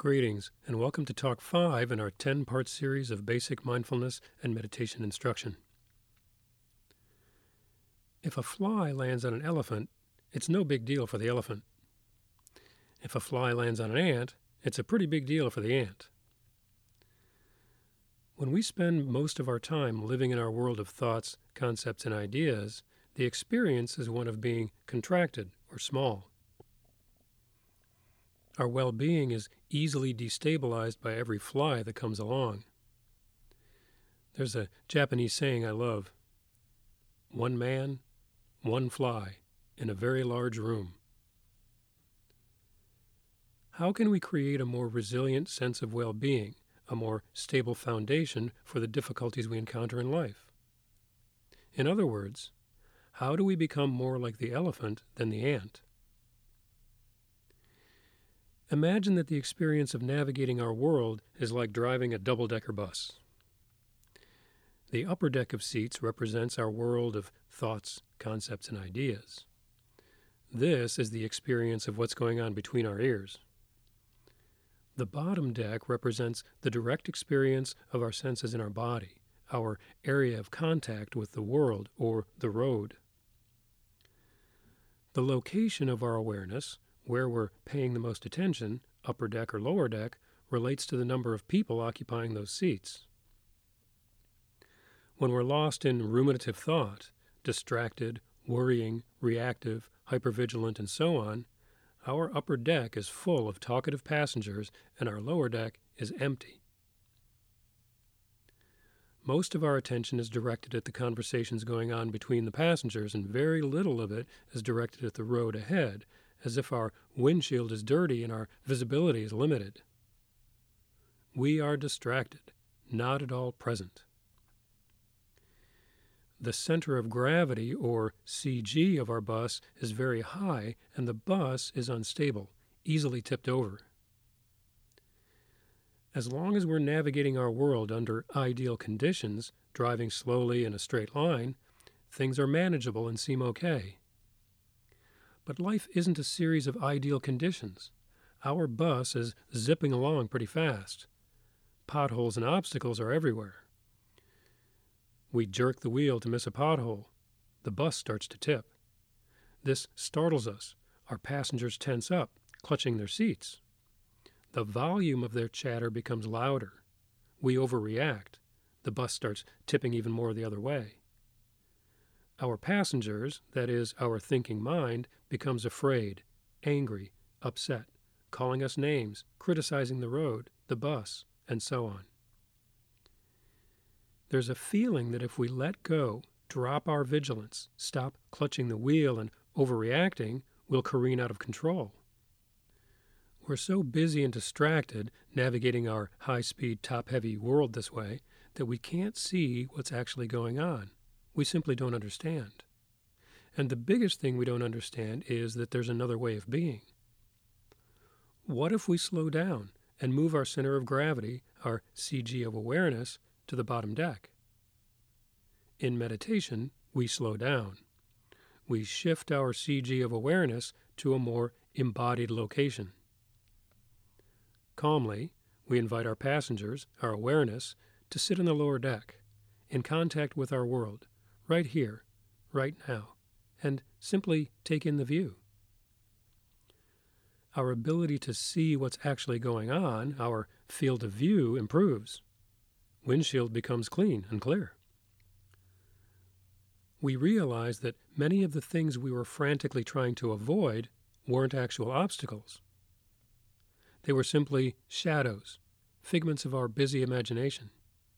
Greetings, and welcome to Talk 5 in our 10-part series of basic mindfulness and meditation instruction. If a fly lands on an elephant, it's no big deal for the elephant. If a fly lands on an ant, it's a pretty big deal for the ant. When we spend most of our time living in our world of thoughts, concepts, and ideas, the experience is one of being contracted or small. Our well-being is easily destabilized by every fly that comes along. There's a Japanese saying I love: one man, one fly, in a very large room. How can we create a more resilient sense of well-being, a more stable foundation for the difficulties we encounter in life? In other words, how do we become more like the elephant than the ant? Imagine that the experience of navigating our world is like driving a double-decker bus. The upper deck of seats represents our world of thoughts, concepts, and ideas. This is the experience of what's going on between our ears. The bottom deck represents the direct experience of our senses in our body, our area of contact with the world or the road. The location of our awareness, where we're paying the most attention, upper deck or lower deck, relates to the number of people occupying those seats. When we're lost in ruminative thought, distracted, worrying, reactive, hypervigilant, and so on, our upper deck is full of talkative passengers and our lower deck is empty. Most of our attention is directed at the conversations going on between the passengers, and very little of it is directed at the road ahead, as if our windshield is dirty and our visibility is limited. We are distracted, not at all present. The center of gravity, or CG, of our bus is very high, and the bus is unstable, easily tipped over. As long as we're navigating our world under ideal conditions, driving slowly in a straight line, things are manageable and seem okay. But life isn't a series of ideal conditions. Our bus is zipping along pretty fast. Potholes and obstacles are everywhere. We jerk the wheel to miss a pothole. The bus starts to tip. This startles us. Our passengers tense up, clutching their seats. The volume of their chatter becomes louder. We overreact. The bus starts tipping even more the other way. Our passengers, that is, our thinking mind, becomes afraid, angry, upset, calling us names, criticizing the road, the bus, and so on. There's a feeling that if we let go, drop our vigilance, stop clutching the wheel and overreacting, we'll careen out of control. We're so busy and distracted navigating our high-speed, top-heavy world this way that we can't see what's actually going on. We simply don't understand. And the biggest thing we don't understand is that there's another way of being. What if we slow down and move our center of gravity, our CG of awareness, to the bottom deck? In meditation, we slow down. We shift our CG of awareness to a more embodied location. Calmly, we invite our passengers, our awareness, to sit on the lower deck, in contact with our world, right here, right now, and simply take in the view. Our ability to see what's actually going on, our field of view, improves. Windshield becomes clean and clear. We realize that many of the things we were frantically trying to avoid weren't actual obstacles. They were simply shadows, figments of our busy imagination.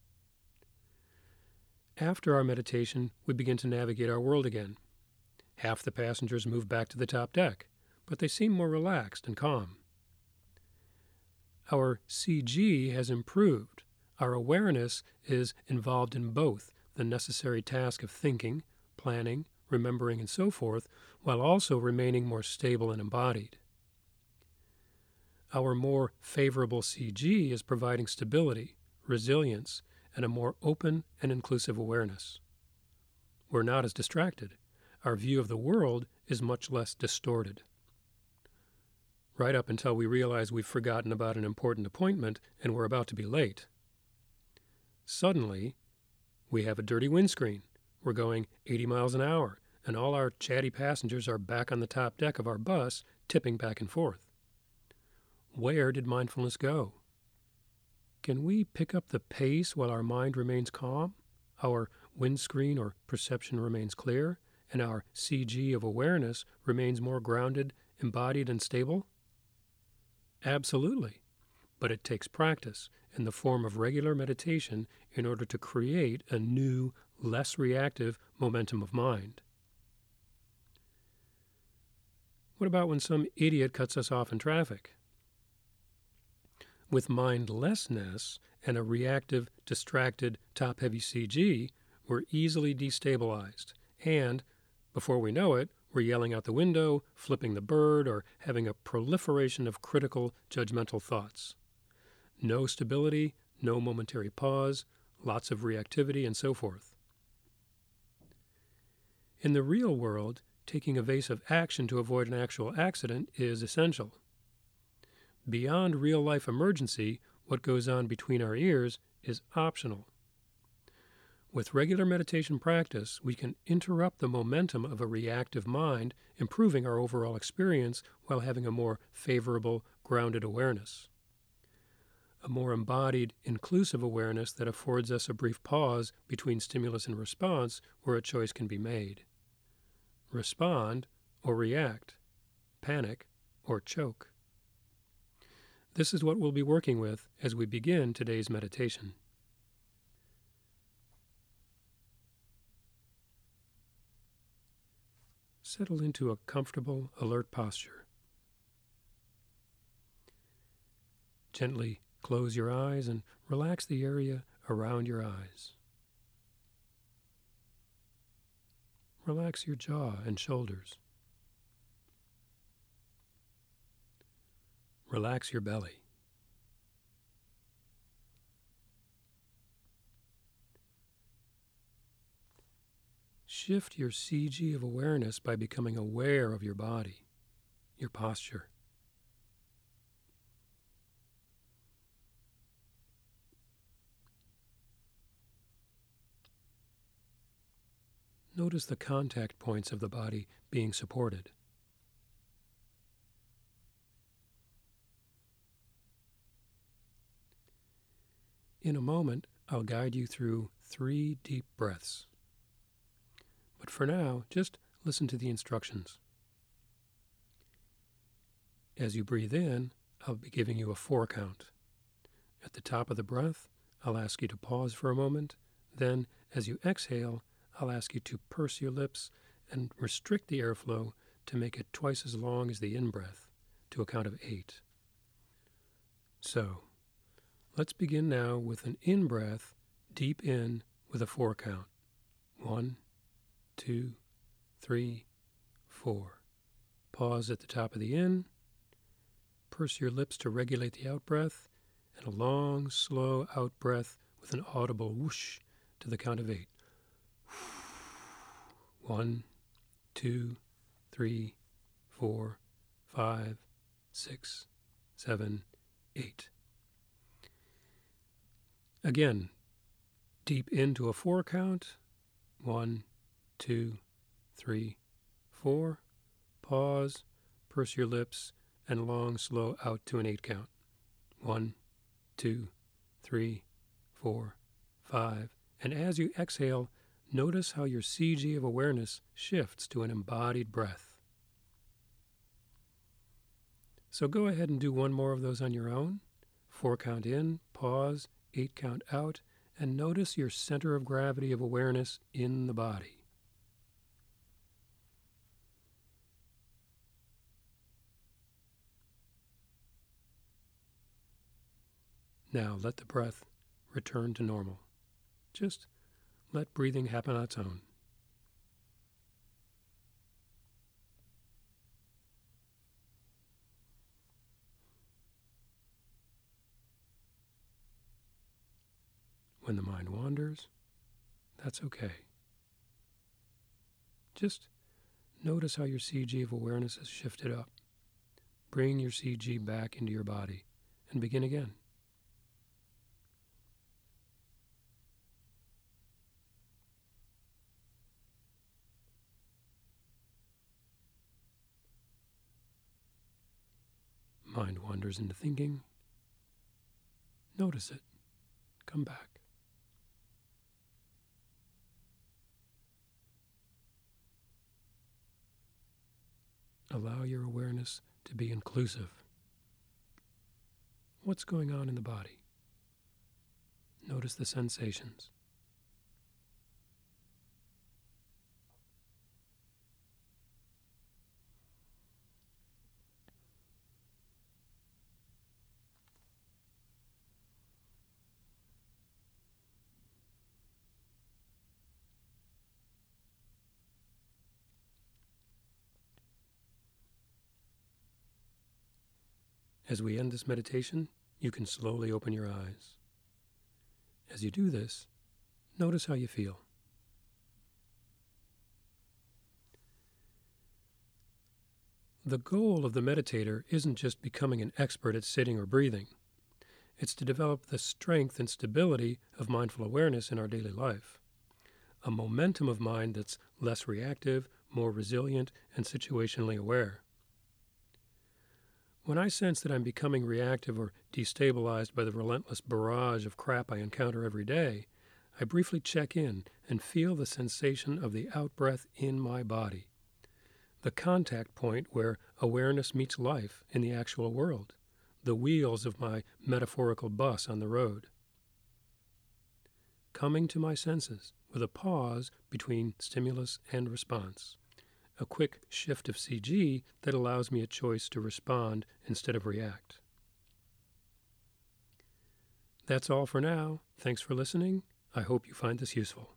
After our meditation, we begin to navigate our world again. Half the passengers move back to the top deck, but they seem more relaxed and calm. Our CG has improved. Our awareness is involved in both the necessary task of thinking, planning, remembering, and so forth, while also remaining more stable and embodied. Our more favorable CG is providing stability, resilience, and a more open and inclusive awareness. We're not as distracted. Our view of the world is much less distorted. right up until we realize we've forgotten about an important appointment and we're about to be late. Suddenly, we have a dirty windscreen. We're going 80 miles an hour, and all our chatty passengers are back on the top deck of our bus, tipping back and forth. Where did mindfulness go? Can we pick up the pace while our mind remains calm, our windscreen or perception remains clear, and our CG of awareness remains more grounded, embodied, and stable? Absolutely. But it takes practice in the form of regular meditation in order to create a new, less reactive momentum of mind. What about when some idiot cuts us off in traffic? With mindlessness and a reactive, distracted, top-heavy CG, we're easily destabilized, and, before we know it, we're yelling out the window, flipping the bird, or having a proliferation of critical, judgmental thoughts. No stability, no momentary pause, lots of reactivity, and so forth. In the real world, taking evasive action to avoid an actual accident is essential. Beyond real-life emergency, what goes on between our ears is optional. With regular meditation practice, we can interrupt the momentum of a reactive mind, improving our overall experience while having a more favorable, grounded awareness. A more embodied, inclusive awareness that affords us a brief pause between stimulus and response where a choice can be made. Respond or react, panic or choke. This is what we'll be working with as we begin today's meditation. Settle into a comfortable, alert posture. Gently close your eyes and relax the area around your eyes. Relax your jaw and shoulders. Relax your belly. Shift your CG of awareness by becoming aware of your body, your posture. Notice the contact points of the body being supported. In a moment, I'll guide you through 3 deep breaths. But for now, just listen to the instructions. As you breathe in, I'll be giving you a 4 count. At the top of the breath, I'll ask you to pause for a moment. Then, as you exhale, I'll ask you to purse your lips and restrict the airflow to make it twice as long as the in-breath, to a count of 8. So, let's begin now with an in-breath, deep in, with a 4 count. 1, 2, 3, 4. Pause at the top of the in. Purse your lips to regulate the out-breath, and a long, slow out-breath with an audible whoosh to the count of 8. 1, 2, 3, 4, 5, 6, 7, 8. Again, deep into a 4 count. 1, 2, 3, 4. Pause, purse your lips, and long, slow out to an 8 count. 1, 2, 3, 4, 5. And as you exhale, notice how your CG of awareness shifts to an embodied breath. So go ahead and do one more of those on your own. 4 count in, pause, 8 count out, and notice your center of gravity of awareness in the body. Now let the breath return to normal. Just let breathing happen on its own. When the mind wanders, that's okay. Just notice how your CG of awareness has shifted up. bring your CG back into your body and begin again. Mind wanders into thinking. Notice it. Come back. Allow your awareness to be inclusive. What's going on in the body? Notice the sensations. As we end this meditation, you can slowly open your eyes. As you do this, notice how you feel. The goal of the meditator isn't just becoming an expert at sitting or breathing. It's to develop the strength and stability of mindful awareness in our daily life. A momentum of mind that's less reactive, more resilient, and situationally aware. When I sense that I'm becoming reactive or destabilized by the relentless barrage of crap I encounter every day, I briefly check in and feel the sensation of the out-breath in my body. The contact point where awareness meets life in the actual world, the wheels of my metaphorical bus on the road. Coming to my senses with a pause between stimulus and response. A quick shift of CG that allows me a choice to respond instead of react. That's all for now. Thanks for listening. I hope you find this useful.